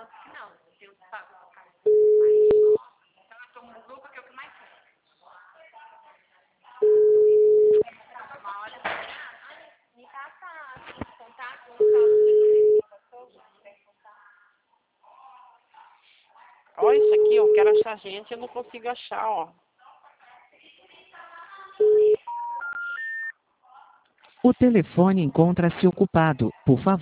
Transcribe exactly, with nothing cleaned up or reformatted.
Não, eu pago. Então eu tô no grupo que é o que mais tem. Uma hora me passa assim, contato, um saldo de Ó, isso aqui, eu quero achar gente, eu não consigo achar, ó. O telefone encontra-se ocupado. Por favor.